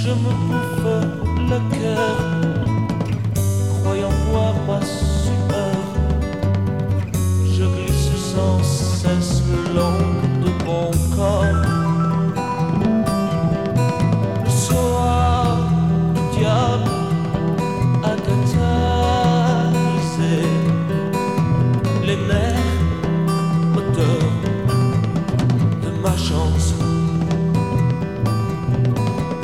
je me bouffe le cœur, croyant voir ma sueur. Je glisse sans cesse le long de mon corps. Le soir du diable a catalysé les nerfs moteurs.